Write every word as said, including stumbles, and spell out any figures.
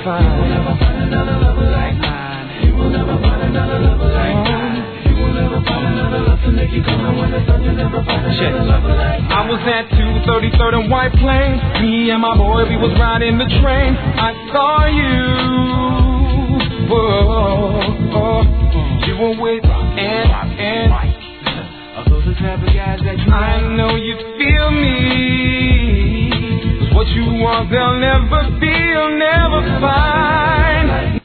find. You will never find another lover like mine. You will never find another lover like mine. You will never find another love to make you come and when the sun. You'll never find another lover like mine. I was at two thirty-third and White Plains. Me and my boy, we was riding the train. I saw you. Whoa, oh. You were with and and of those the type of guys that you. I know you feel me. 'Cause what you want, they'll never feel